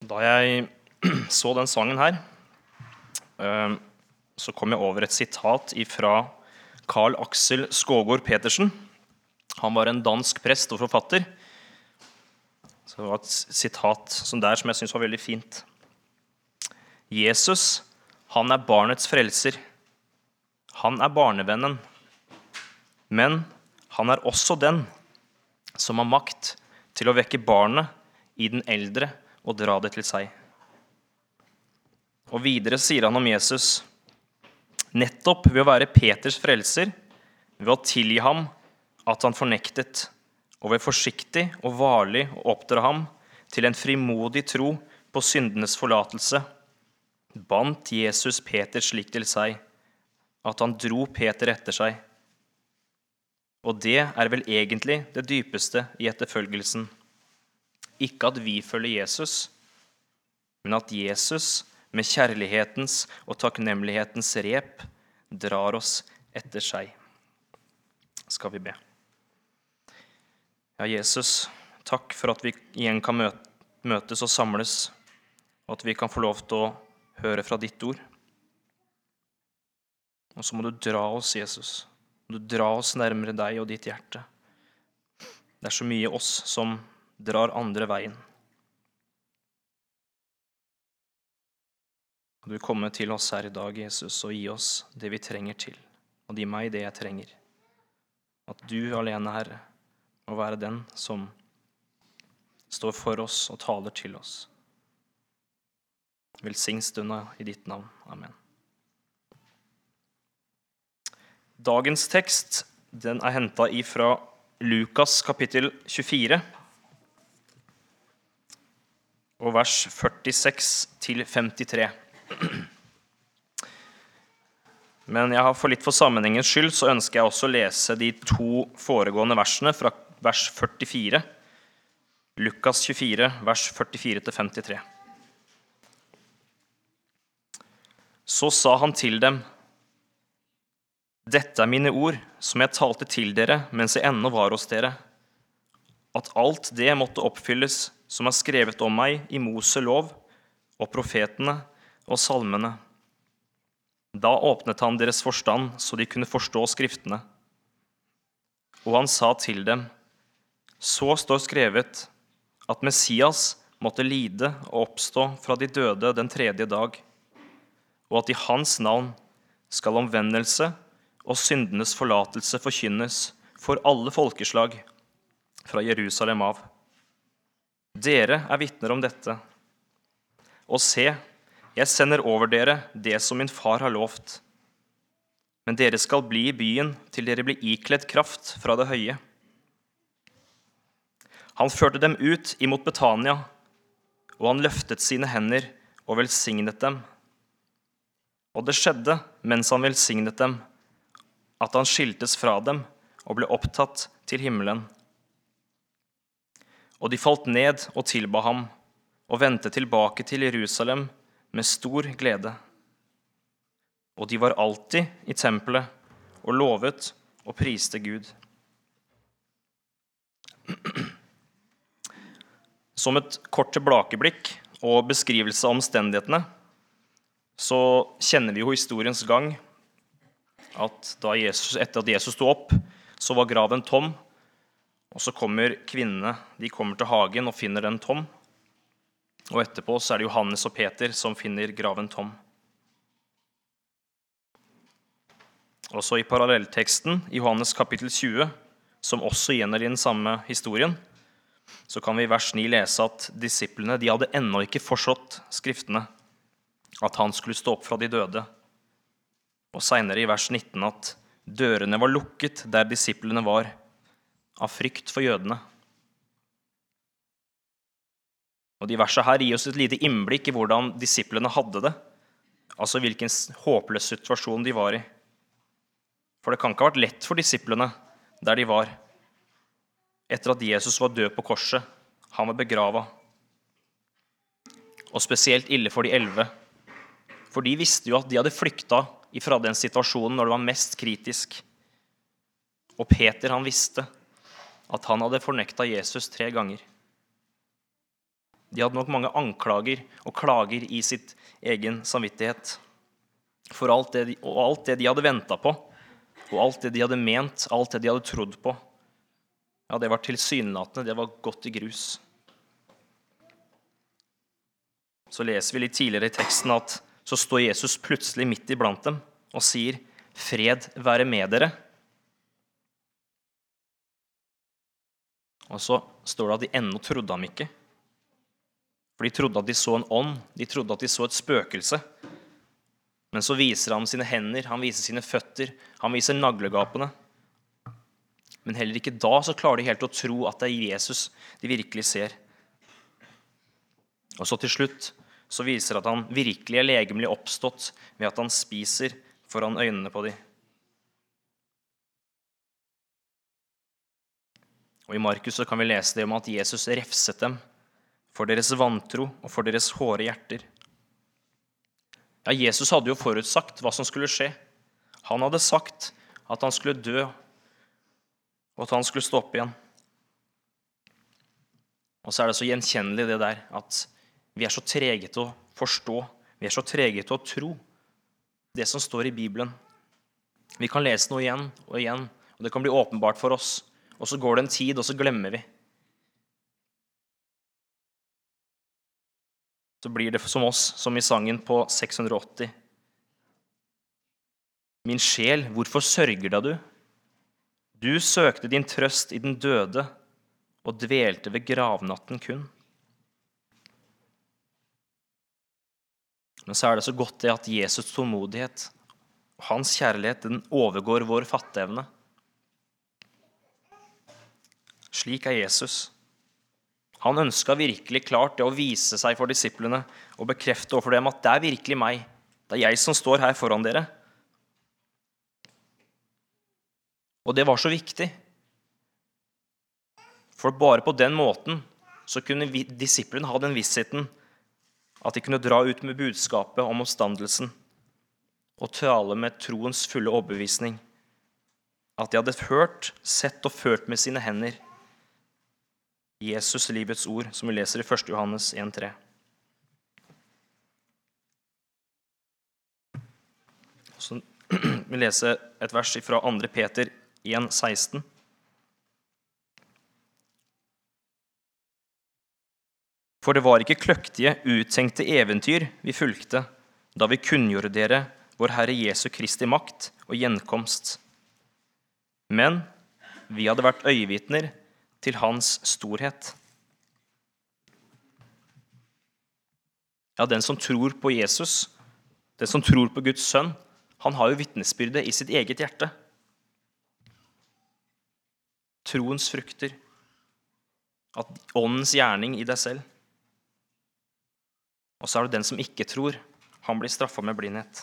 Da jeg så den sangen her, så kom jeg over et sitat fra Carl Axel Skågård Petersen. Han var en dansk prest og forfatter. Så det var et sitat som jeg synes var veldig fint. Jesus, han er barnets frelser. Han er barnevennen. Men han er også den som har makt til å vekke barnet i den eldre og dra det til seg. Og videre sier han om Jesus: nettopp ved å være Peters frelser, ved å tilgi ham at han fornektet, og ved forsiktig og varlig å oppdra ham til en frimodig tro på syndenes forlatelse, bandt Jesus Peter slik til seg, at han dro Peter etter seg. Og det er vel egentlig det dypeste i etterfølgelsen. Ikke at vi følger Jesus, men at Jesus med kjærlighetens og takknemlighetens rep drar oss etter seg. Skal vi be. Ja, Jesus, takk for at vi igjen kan møtes og samles, og at vi kan få lov til å høre fra ditt ord. Og så må du dra oss, Jesus. Du dra oss nærmere deg og ditt hjerte. Det er så mye oss som drar andre veien. Du vil komme til oss her i dag, Jesus, og gi oss det vi trenger til, og gi meg det jeg trenger. At du alene, Herre, må være den som står for oss og taler til oss. Velsign stunda i ditt navn. Amen. Dagens tekst, den er hentet ifra Lukas kapittel 24, og vers 46 til 53. Men jeg har for sammenhengens skyld så ønsker jeg også å lese de 2 foregående versene fra vers 44. Lukas 24, vers 44 til 53. Så sa han til dem: dette er mine ord, som jeg talte til dere mens jeg ennå var hos dere, at alt det måtte oppfylles som er skrevet om meg i Mose lov og profetene og salmene. Da åpnet han deres forstand så de kunne forstå skriftene. Og han sa til dem: så står skrevet at Messias måtte lide og oppstå fra de døde den 3. dag, og at i hans navn skal omvendelse og syndenes forlatelse forkynnes for alle folkeslag fra Jerusalem av. Dere er vitner om dette. Og se, jeg sender over dere det som min far har lovt. Men dere skal bli i byen til dere blir ikledd kraft fra det høye. Han førte dem ut imot Betania, og han løftet sine hender og velsignet dem. Og det skjedde, mens han velsignet dem, at han skiltes fra dem og ble opptatt til himmelen. Og de falt ned og tilba ham, og vendte tilbake til Jerusalem med stor glede. Og de var alltid i tempelet, og lovet og priste Gud. Som et kort tilbakeblikk og beskrivelse av omstendighetene, så kjenner vi jo historiens gang, at etter at Jesus stod opp, så var graven tom, og så kommer kvinnene, de kommer til hagen og finner den tom, og etterpå så er det Johannes og Peter som finner graven tom. Og så i parallellteksten, i Johannes kapittel 20, som også gjenner i den samme historien, så kan vi i vers 9 lese at disiplene, de hadde ennå ikke forstått skriftene, at han skulle stå opp fra de døde. Og senere i vers 19 at dørene var lukket der disiplene var, av frykt for jødene. Og de versene her gir oss et lite innblikk i hvordan disiplene hadde det, altså hvilken håpløs situasjon de var i. For det kan ikke ha vært lett for disiplene der de var, etter at Jesus var død på korset, han var begravet. Og spesielt ille for de 11, for de visste jo at de hadde flyktet ifra den situasjonen når det var mest kritisk. Og Peter, han visste at han hadde fornektet Jesus 3 ganger. De hadde nok mange anklager og klager i sitt egen samvittighet. For alt det de hadde ventet på, og alt det de hadde ment, alt det de hadde trodd på, ja, det var tilsynelatende, det var gått i grus. Så leser vi litt tidligere i teksten at så står Jesus plutselig midt iblant dem og sier, «Fred være med dere». Og så står det at de ennå trodde ham ikke. For de trodde at de så en ånd, de trodde at de så et spøkelse. Men så viser han sine hender, han viser sine føtter, han viser naglegapene. Men heller ikke da så klarer de helt å tro at det er Jesus de virkelig ser. Og så til slutt så viser at han virkelig er legemlig oppstått ved at han spiser foran øynene på dem. Og i Markus så kan vi lese det om at Jesus refset dem for deres vantro og for deres hårde hjerter. Ja, Jesus hadde jo forutsagt hva som skulle skje. Han hadde sagt at han skulle dø, og at han skulle stå opp igjen. Og så er det så gjenkjennelig det der at vi er så trege til å forstå, vi er så trege til å tro det som står i Bibelen. Vi kan lese noe igjen, og det kan bli åpenbart for oss, og så går det en tid, og så glemmer vi. Så blir det som oss, som i sangen på 680. Min sjel, hvorfor sørger da du? Du søkte din trøst i den døde, og dvelte ved gravnatten kun. Men så er det så godt det at Jesus tålmodighet, og hans kjærlighet, den overgår vår fatteevne. Slik er Jesus. Han ønsket virkelig klart det å vise seg for disiplene og bekrefte overfor dem at det er virkelig meg. Det er jeg som står her foran dere. Og det var så viktig. For bare på den måten så kunne disiplene ha den vissheten at de kunne dra ut med budskapet om oppstandelsen og tale med troens fulle overbevisning. At de hadde hørt, sett og følt med sine hender Jesus livets ord, som vi leser i 1. Johannes 1,3. Så vi leser et vers fra 2. Peter 1,16. For det var ikke kløktige, uttenkte eventyr vi fulgte, da vi kunngjorde dere vår Herre Jesu Kristi makt og gjenkomst. Men vi hadde vært øyevitner til hans storhet. Ja, den som tror på Jesus, den som tror på Guds sønn, han har jo vitnesbyrdet i sitt eget hjerte. Troens frukter, at åndens gjerning i deg selv. Og så er det den som ikke tror, han blir straffet med blindhet.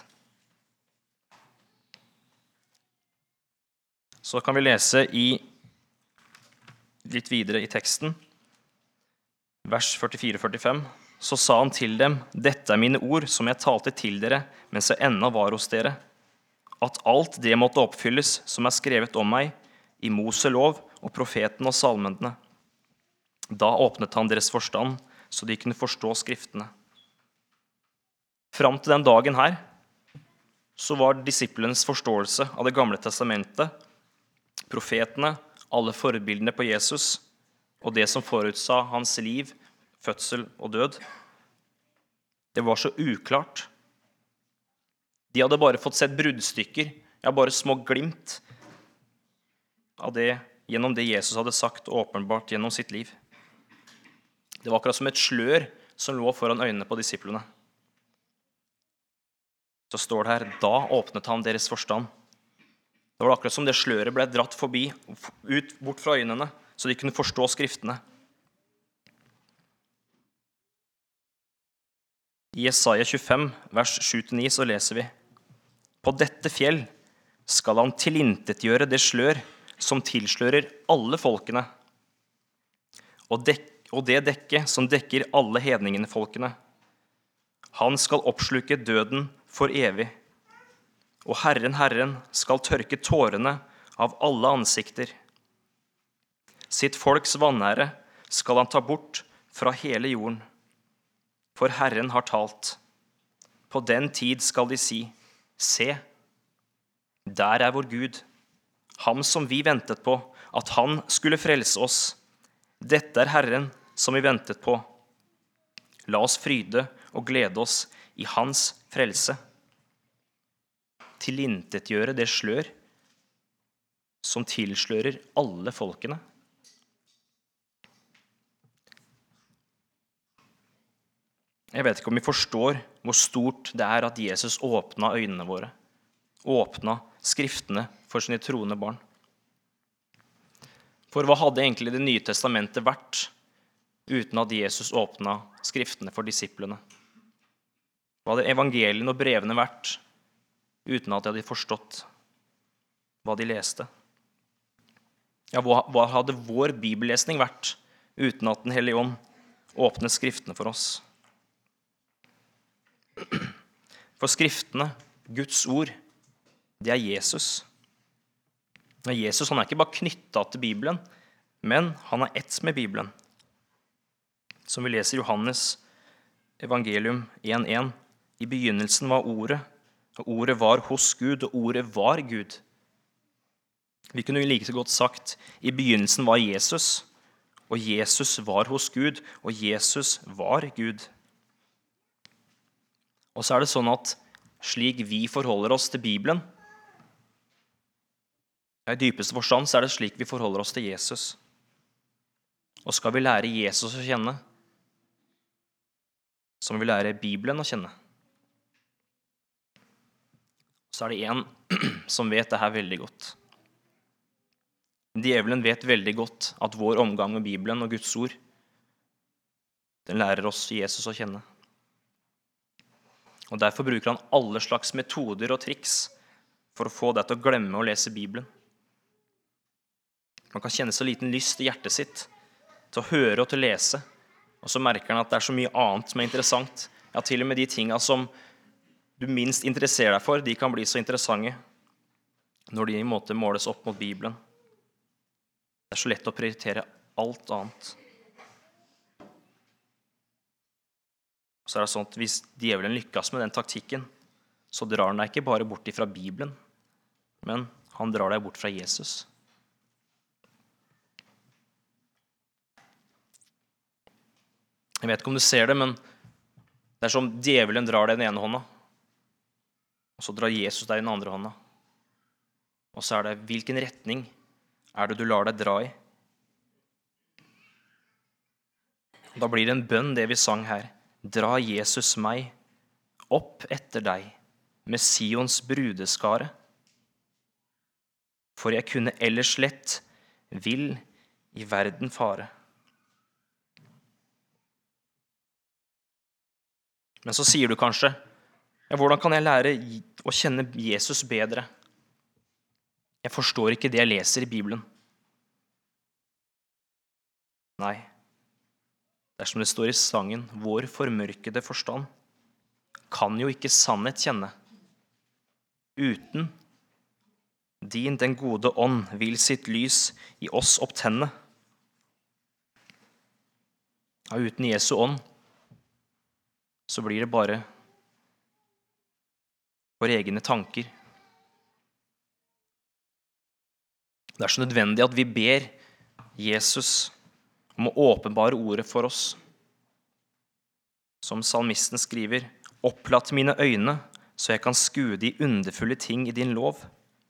Så kan vi lese litt videre i teksten, vers 44-45. Så sa han til dem, dette er mine ord som jeg talte til dere, mens jeg ennå var hos dere, at alt det måtte oppfylles som er skrevet om meg, i Mose lov og profeten og salmene. Da åpnet han deres forstand, så de kunne forstå skriftene. Fram til den dagen her, så var disiplenes forståelse av det gamle testamentet, profetene, alle forbildene på Jesus, og det som forutsa hans liv, fødsel og død. Det var så uklart. De hadde bare fått sett bruddstykker, ja, bare små glimt av det, gjennom det Jesus hadde sagt og åpenbart gjennom sitt liv. Det var akkurat som et slør som lå foran øynene på disiplene. Så står det her, da åpnet han deres forstand. Det var akkurat som det sløret ble dratt forbi, bort fra øynene, så de kunne forstå skriftene. I Jesaja 25, vers 7-9, så leser vi, på dette fjell skal han tilintetgjøre det slør som tilslører alle folkene, og det dekke som dekker alle hedningene folkene. Han skal oppsluke døden for evig, og Herren skal tørke tårene av alle ansikter. Sitt folks vanære skal han ta bort fra hele jorden, for Herren har talt. På den tid skal de si, se, der er vår Gud, ham som vi ventet på, at han skulle frelse oss. Dette er Herren som vi ventet på. La oss fryde og glede oss i hans frelse. Tilintetgjøre det slør som tilslører alle folkene. Jeg vet ikke om vi forstår hvor stort det er at Jesus åpnet øynene våre, åpnet skriftene for sine troende barn. For hva hadde egentlig Det nye testamentet vært uten at Jesus åpnet skriftene for disiplene? Hva hadde evangeliene og brevene vært uten at de hadde forstått hva de leste? Ja, hva hadde vår bibellesning vært uten at Den hellige ånd åpnet skriftene for oss? For skriftene, Guds ord, det er Jesus. Og Jesus han er ikke bare knyttet til Bibelen, men han er ett med Bibelen. Som vi leser i Johannes evangelium 1:1. I begynnelsen var ordet, og ordet var hos Gud, og ordet var Gud. Vi kunne jo like så godt sagt, i begynnelsen var Jesus, og Jesus var hos Gud, og Jesus var Gud. Og så er det sånn at slik vi forholder oss til Bibelen, i dypeste forstand så er det slik vi forholder oss til Jesus. Og skal vi lære Jesus å kjenne, så må vi lære Bibelen å kjenne. Så er det en som vet det her veldig godt. Djevelen vet veldig godt at vår omgang med Bibelen og Guds ord, den lærer oss Jesus å kjenne. Og derfor bruker han alle slags metoder og triks for å få deg til å glemme å lese Bibelen. Man kan kjenne så liten lyst i hjertet sitt til å høre og til å lese, og så merker han at det er så mye annet som er interessant. Ja, til og med de tingene som du minst interesserer deg for, de kan bli så interessante når de i en måte måles opp mot Bibelen. Det er så lett å prioritere alt annet. Så er det sånn at hvis djevelen lykkes med den taktikken, så drar han deg ikke bare bort fra Bibelen, men han drar deg bort fra Jesus. Jeg vet ikke om du ser det, men det er som djevelen drar deg i den ene hånda, og så drar Jesus deg i den andre hånda. Og så er det, hvilken retning er det du lar deg dra i? Da blir det en bønn, det vi sang her. Dra Jesus meg opp etter deg med Sions brudeskare. For jeg kunne ellers lett vill i verden fare. Men så sier du kanskje, ja, hvordan kan jeg lære å kjenne Jesus bedre? Jeg forstår ikke det jeg leser i Bibelen. Nei. Det er som det står i sangen, vår formørkede forstand kan jo ikke sannhet kjenne. Uten din, den gode ånd, vil sitt lys i oss opptenne. Ja, uten Jesu ånd, så blir det bare våre egne tanker. Det er så nødvendig at vi ber Jesus om å åpenbare ordet for oss. Som salmisten skriver, opplatt mine øyne, så jeg kan skue de underfulle ting i din lov.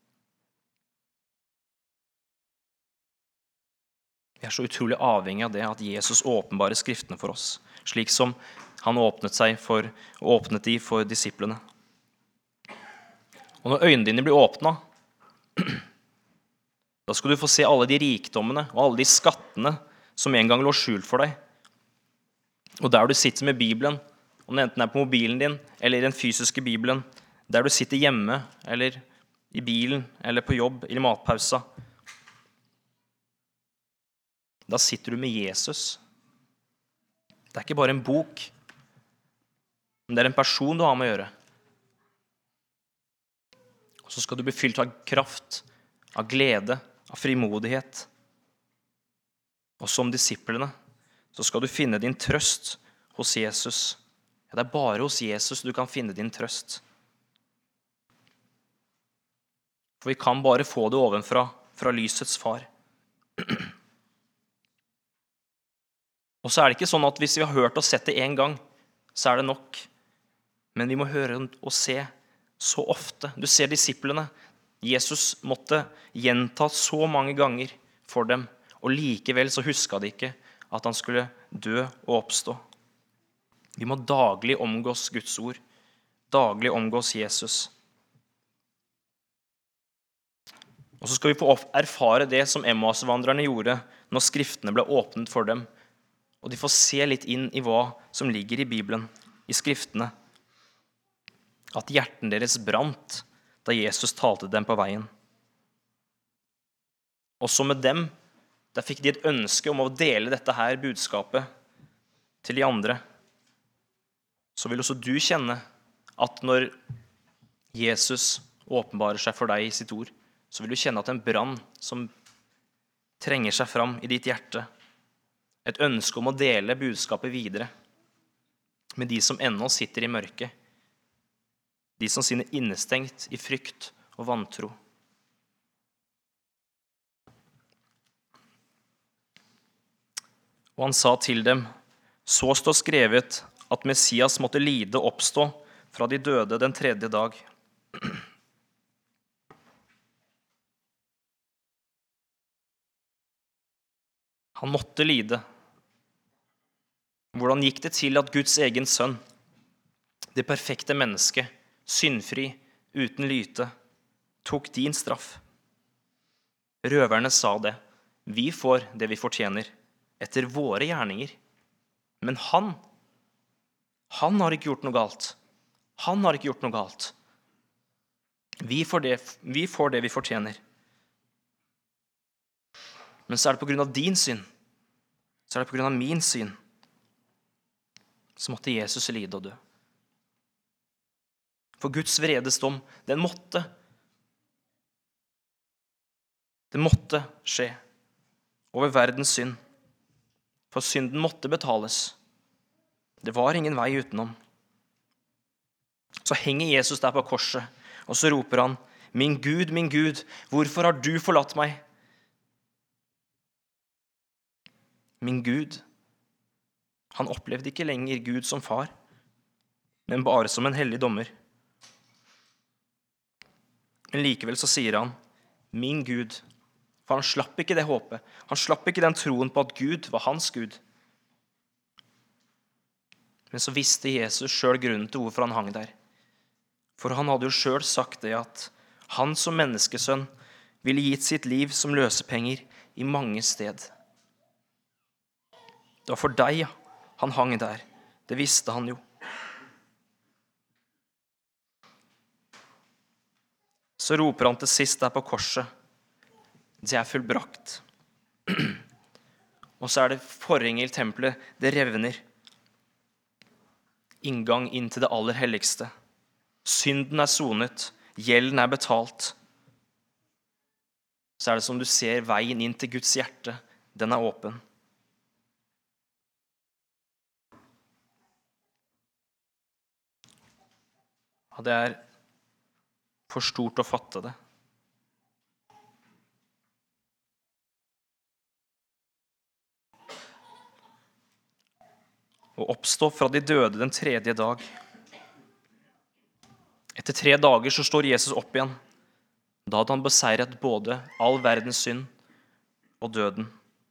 Vi er så utrolig avhengig av det, at Jesus åpenbarer skriftene for oss, slik som han åpnet de for disiplene. Og når øynene dine blir åpnet, da skal du få se alle de rikdommene og alle de skattene som en gang lå skjult for deg. Og der du sitter med Bibelen, om det enten er på mobilen din eller i den fysiske Bibelen, der du sitter hjemme eller i bilen eller på jobb eller i matpausa, da sitter du med Jesus. Det er ikke bare en bok, men det er en person du har med å gjøre. Og så skal du bli fylt av kraft, av glede, av frimodighet. Og som disiplene, så skal du finne din trøst hos Jesus Ja, det bare hos Jesus du kan finne din trøst. For vi kan bare få det ovenfra, fra lysets far. Og så det ikke sånn at hvis vi har hørt og sett det en gang, så det nok. Men vi må høre og se så ofte. Du ser disiplene. Jesus måtte gjenta så mange ganger for dem, og likevel så huska de ikke at han skulle dø og oppstå. Vi må daglig omgås Guds ord, daglig omgås Jesus. Og så skal vi få erfare det som Emmaus-vandrerne gjorde når skriftene ble åpnet for dem, og de får se litt inn i hva som ligger i Bibelen, i skriftene. At hjerten deres brant da Jesus talte dem på veien. Også med dem, der fikk de et ønske om å dele dette her budskapet til de andre. Så vil også du kjenne at når Jesus åpenbarer seg for deg i sitt ord, så vil du kjenne at en brann som trenger seg fram i ditt hjerte, et ønske om å dele budskapet videre med de som ennå sitter i mørket, de som sitter innestengt i frykt og vantro. Og han sa til dem, så står skrevet at Messias måtte lide og oppstå fra de døde den 3. dag. Han måtte lide. Hvordan gikk det til at Guds egen sønn, det perfekte mennesket, syndfri, uten lyte, tok din straff? Røverne sa det, vi får det vi fortjener, etter våre gjerninger. Men han har ikke gjort noe galt. Han har ikke gjort noe galt. Vi får det vi fortjener. Men så det på grunn av din synd, så det på grunn av min synd, så måtte Jesus lide og dø. For Guds vredesdom, den måtte skje over verdens synd. For synden måtte betales. Det var ingen vei utenom. Så henger Jesus der på korset, og så roper han, min Gud, hvorfor har du forlatt meg? Min Gud, han opplevde ikke lenger Gud som far, men bare som en hellig dommer. Men likevel så sier han, min Gud, for han slapp ikke det håpet. Han slapp ikke den troen på at Gud var hans Gud. Men så visste Jesus selv grunnen til hvorfor han hang der. For han hadde jo selv sagt det at han som menneskesønn ville gitt sitt liv som løsepenger i mange sted. Det var for deg, ja. Han hang der. Det visste han jo. Så roper han til sist der på korset. Det fullbrakt. Og så det forhenget i tempelet. Det revner. Inngang inn til det aller helligste. Synden sonet. Gjelden betalt. Så det som du ser veien inn til Guds hjerte. Den åpen. Ja, det for stort å fatte det. Å oppstå fra de døde den 3. dag. Etter 3 dager så står Jesus opp igjen. Da hadde han beseiret både all verdens synd og døden.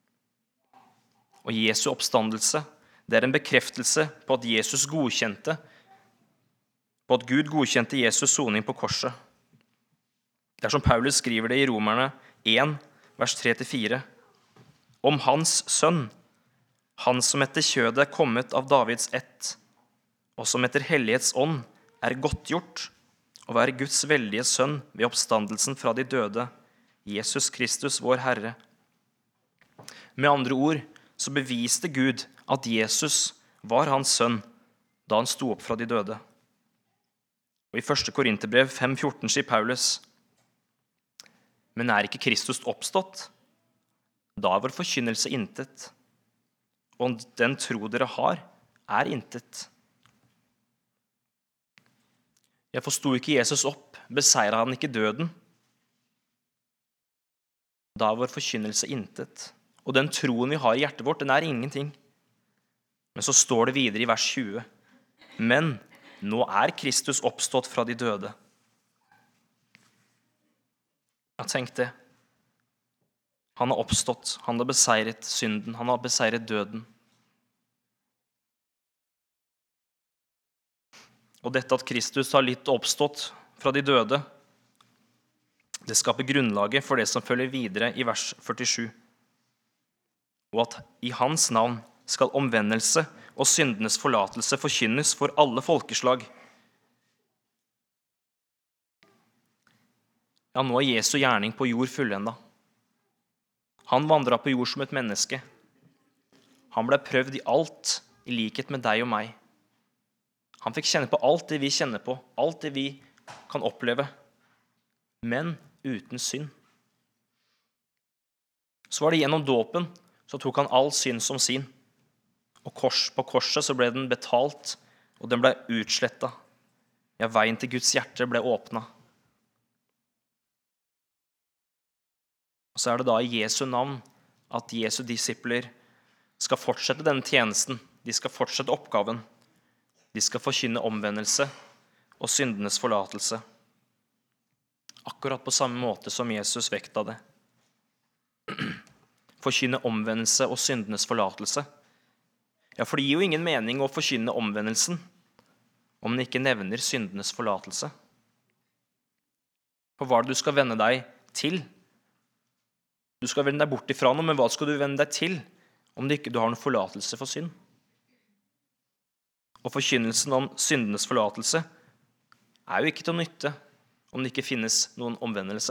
Og Jesu oppstandelse, det en bekreftelse på at Jesus godkjente på at Gud godkjente Jesus soning på korset. Det som Paulus skriver det i Romerne 1, vers 3-4. Om hans sønn, han som etter kjødet kommet av Davids ett, og som etter hellighets ånd godtgjort å være Guds veldige sønn ved oppstandelsen fra de døde, Jesus Kristus, vår Herre. Med andre ord så beviste Gud at Jesus var hans sønn da han sto opp fra de døde. Og i 1. Korinterbrev 5,14 sier Paulus, men ikke Kristus oppstått? Da vår forkynnelse intet, og den tro dere har intet. Jeg forsto ikke Jesus opp, beseiret han ikke døden? Da er vår forkynnelse intet, og den troen vi har i hjertet vårt, den er ingenting. Men så står det videre i vers 20. Men nå er Kristus oppstått fra de døde. Jeg tenkte, han har oppstått, han har beseiret synden, han har beseiret døden. Og dette at Kristus har litt oppstått fra de døde, det skaper grunnlaget for det som følger videre i vers 47. Og at i hans navn skal omvendelse og syndenes forlatelse forkynnes for alle folkeslag. Ja, nå er Jesu gjerning på jord fullendet. Han vandret på jord som et menneske. Han ble prøvd i alt, i likhet med deg og meg. Han fikk kjenne på alt det vi kjenner på, alt det vi kan oppleve, men uten synd. Så var det gjennom dåpen, så tok han all synd som sin. Og på korset så ble den betalt, og den ble utslettet. Ja, veien til Guds hjerte ble åpnet. Og så er det da i Jesu navn at Jesu disipler skal fortsette denne tjenesten. De skal fortsette oppgaven. De skal forkynne omvendelse og syndenes forlatelse. Akkurat på samme måte som Jesus vekta det. Forkynne omvendelse og syndenes forlatelse. Ja, for det gir jo ingen mening å forkynne omvendelsen om den ikke nevner syndenes forlatelse. For hva er det du skal vende deg til? Du skal vende deg bort ifra noe, men hva skal du vende deg til om du ikke har noen forlatelse for synd? Og forkynnelsen om syndenes forlatelse er jo ikke til nytte om det ikke finnes noen omvendelse.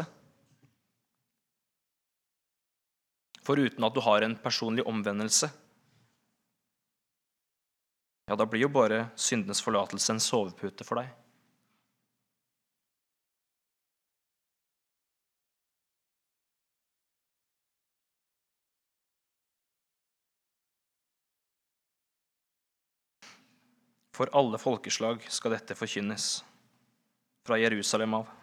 For uten at du har en personlig omvendelse, ja, da blir jo bare syndenes forlatelse en sovepute for deg. For alle folkeslag skal dette forkynnes, fra Jerusalem av.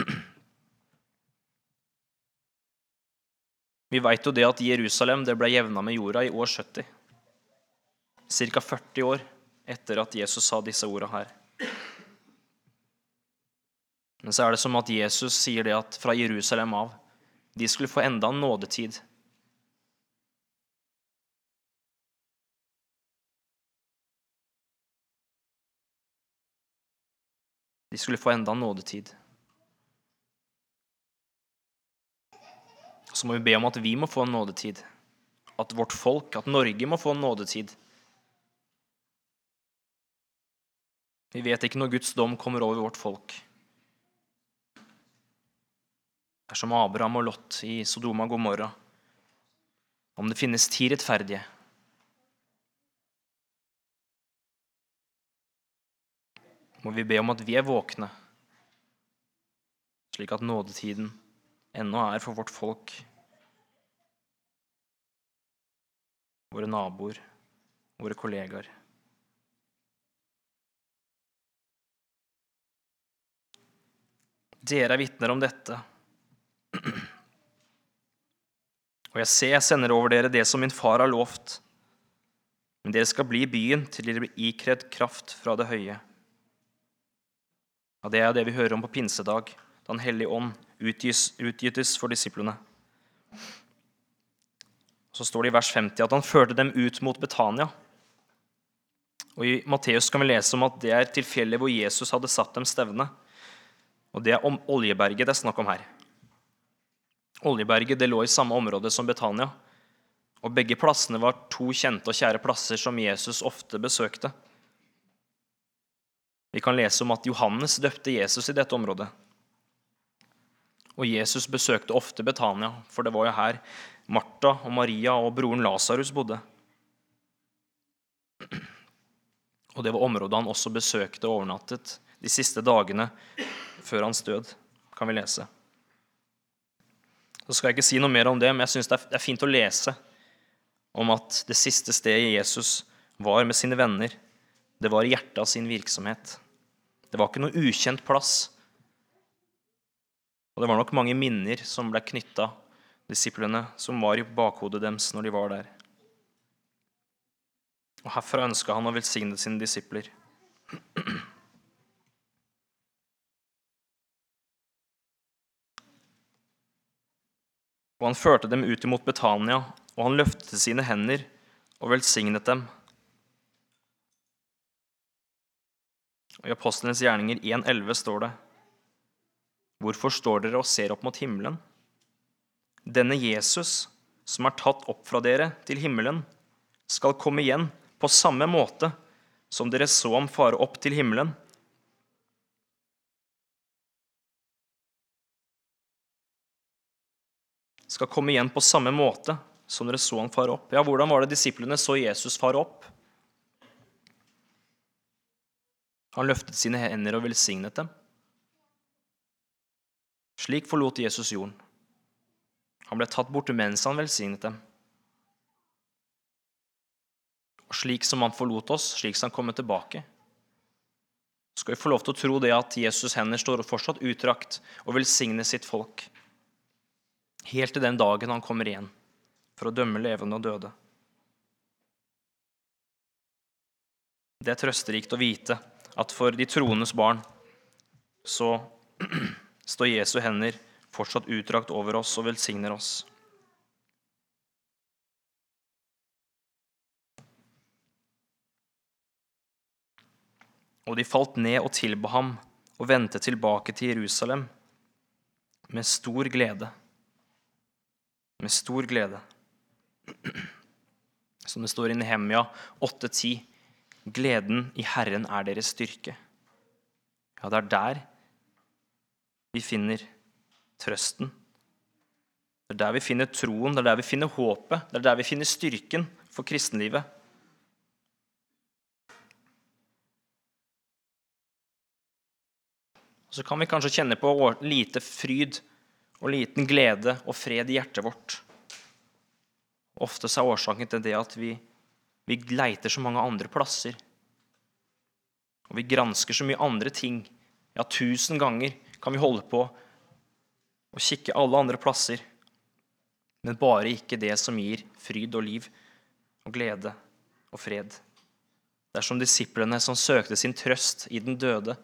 Vi vet jo det at Jerusalem det ble jevnet med jorda i år 70. Cirka 40 år etter at Jesus sa disse ordene her. Men så er det som at Jesus sier det at fra Jerusalem av, de skulle få enda en nådetid. De skulle få enda en nådetid. Så må vi be om at vi må få en nådetid. At vårt folk, at Norge må få en nådetid. Vi vet ikke når Guds dom kommer over vårt folk. Det er som Abraham og Lot i Sodoma og Gomorra. Om det finnes 10 rettferdige. Må vi be om at vi er våkne, slik at nådetiden ennå er for vårt folk, våre naboer, våre kollegaer. Dere er vitner om dette. Og jeg sender over dere det som min far har lovt. Men dere skal bli i byen til dere blir ikredd kraft fra det høye. Ja, det er det vi hører om på pinsedag, da Den hellige ånd utgytes for disiplene. Så står det i vers 50 at han førte dem ut mot Betania. Og i Matteus kan vi lese om at det er til fjellet hvor Jesus hadde satt dem stevne. Og det er om Oljeberget det er snakk om her. Oljeberget det lå i samme område som Betania. Og begge plassene var 2 kjente og kjære plasser som Jesus ofte besøkte. Vi kan lese om at Johannes døpte Jesus i dette området. Og Jesus besøkte ofte Betania, for det var jo her Martha og Maria og broren Lazarus bodde. Og det var området han også besøkte og overnattet de siste dagene før hans død, kan vi lese. Så skal jeg ikke si noe mer om det, men jeg synes det er fint å lese om at det siste stedet Jesus var med sine venner, det var i hjertet av sin virksomhet. Det var ikke noe ukjent plass. Og det var nok mange minner som ble knyttet disiplene, som var i bakhodet deres når de var der. Og herfra ønsket han å velsigne sine disipler. Og han førte dem ut imot Betania, og han løftet sine hender og velsignet dem. Og i Apostlenes gjerninger 1,11 står det: Hvorfor står dere og ser opp mot himmelen? Denne Jesus, som er tatt opp fra dere til himmelen, skal komme igjen på samme måte som dere så ham fare opp til himmelen. Skal komme igjen på samme måte som dere så ham fare opp. Ja, hvordan var det disiplene så Jesus fare opp? Han løftet sine hender og velsignet dem. Slik forlot Jesus jorden. Han ble tatt bort mens han velsignet dem. Og slik som han forlot oss, slik som han kommer tilbake, skal vi få lov til å tro det at Jesus' hender står fortsatt utdrakt og velsigner sitt folk. Helt til den dagen han kommer igjen for å dømme levende og døde. Det er trøsterikt å vite at for de troendes barn så står Jesu hender fortsatt utdrakt over oss og velsigner oss. Og de falt ned og tilba ham og vendte tilbake til Jerusalem med stor glede. Med stor glede. Som det står i Nehemia 8,10. Gleden i Herren er deres styrke. Ja, det er der vi finner trøsten. Det er der vi finner troen, det er der vi finner håpet, det er der vi finner styrken for kristenlivet. Så kan vi kanskje kjenne på lite fryd og liten glede og fred i hjertet vårt. Ofte så er årsaken til det at vi leiter så mange andre plasser. Og vi gransker så mye andre ting. Ja, 1000 ganger kan vi holde på og kikke alle andre plasser, men bare ikke det som gir fryd og liv og glede og fred. Det er som disiplene som søkte sin trøst i den døde.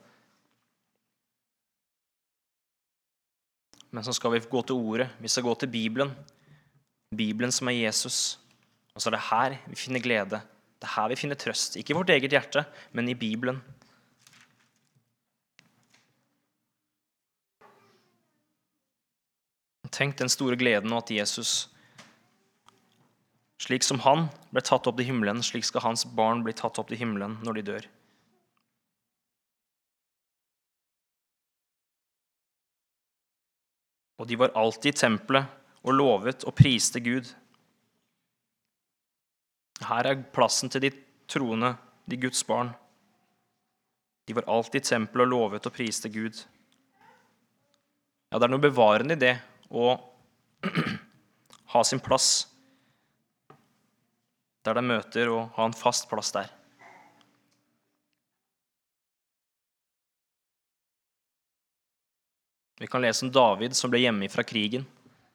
Men så skal vi gå til ordet, vi skal gå til Bibelen. Bibelen som er Jesus. Og så er det her vi finner glede. Det er her vi finner trøst. Ikke i vårt eget hjerte, men i Bibelen. Tenk den store gleden at Jesus, slik som han ble tatt opp til himmelen, slik skal hans barn bli tatt opp til himmelen når de dør. Og de var alltid i tempelet og lovet og priste Gud. Her er plassen til de troende, de Guds barn. De var alltid i tempelet og lovet og priste Gud. Ja, det er noe bevarende i det å ha sin plass der de møter, og ha en fast plass der. Vi kan lese om David som ble hjemme fra krigen.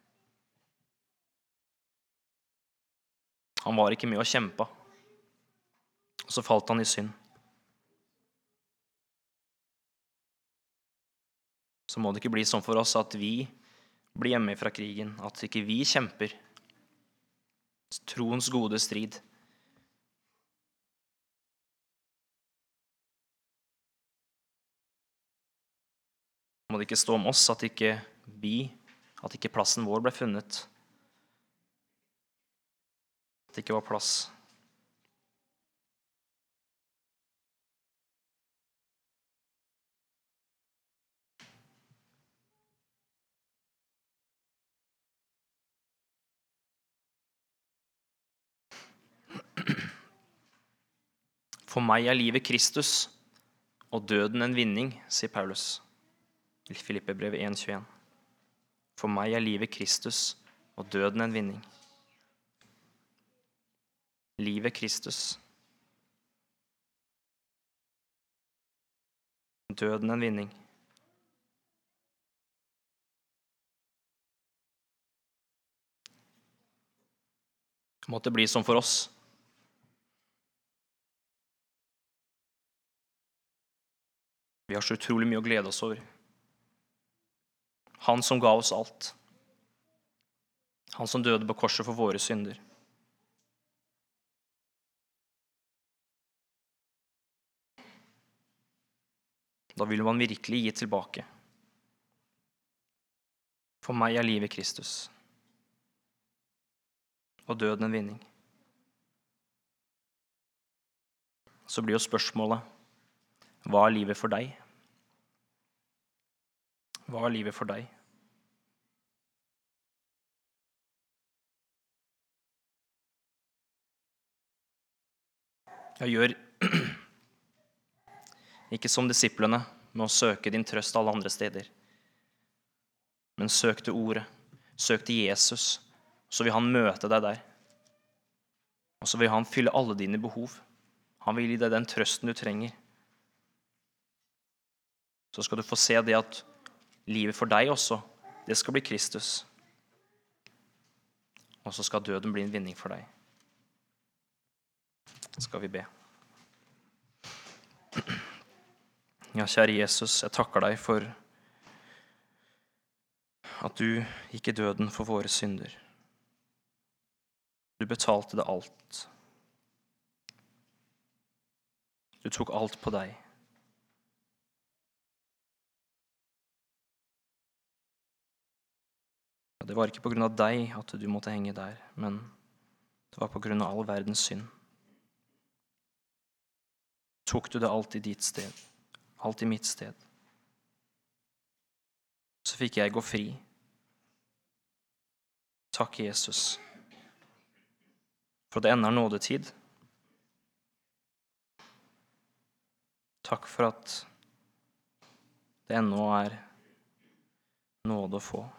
Han var ikke med og kjempa. Og så falt han i synd. Så må det ikke bli sånn for oss at vi blir hjemme fra krigen, at ikke vi kjemper troens gode strid. Må det ikke stå om oss at ikke plassen vår ble funnet. At det ikke var plass. For meg er livet Kristus, og døden en vinning, sier Paulus i Filippebrevet 1,21. For meg er livet Kristus, og døden en vinning. Livet Kristus. døden en vinning. Måtte bli som for oss. Vi har så utrolig mye å glede oss over. Han som ga oss alt. Han som døde på korset for våre synder. Da vil man virkelig gi tilbake. For meg er livet Kristus, og døden en vinning. Så blir jo spørsmålet, hva er livet for deg? Hva er livet for deg? Jeg gjør ikke som disiplene med å søke din trøst alle andre steder, men søk til ordet, søk til Jesus, så vil han møte deg der. Og så vil han fylle alle dine behov. Han vil gi deg den trøsten du trenger. Så skal du få se det at livet for deg også, det skal bli Kristus. Og så skal døden bli en vinning for deg. Skal vi be. Ja, kjære Jesus, jeg takker deg for at du gikk i døden for våre synder. Du betalte det alt. Du tok alt på deg. Det var ikke på grunn av deg at du måtte henge der, men det var på grunn av all verdens synd. Tok du det alt i ditt sted, alt i mitt sted. Så fikk jeg gå fri. Takk, Jesus, for det ennå er nådetid. Takk for at det ennå er nåde å få.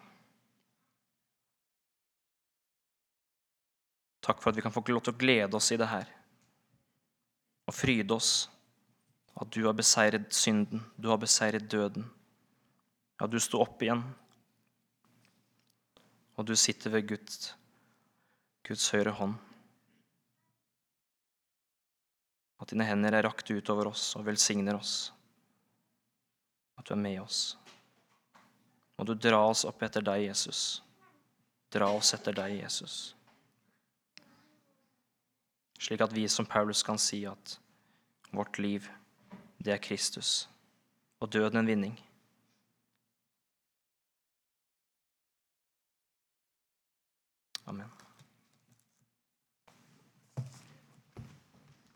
Takk for at vi kan få lov til å glede oss i det her, og fryde oss at du har beseiret synden, du har beseiret døden. Ja, du står opp igjen, og du sitter ved Guds høyre hånd. At dine hender er rakt ut over oss og velsigner oss. At du er med oss. Må du dra oss opp etter deg, Jesus. Dra oss etter deg, Jesus. Slik at vi som Paulus kan si at vårt liv, det er Kristus, og døden en vinning. Amen.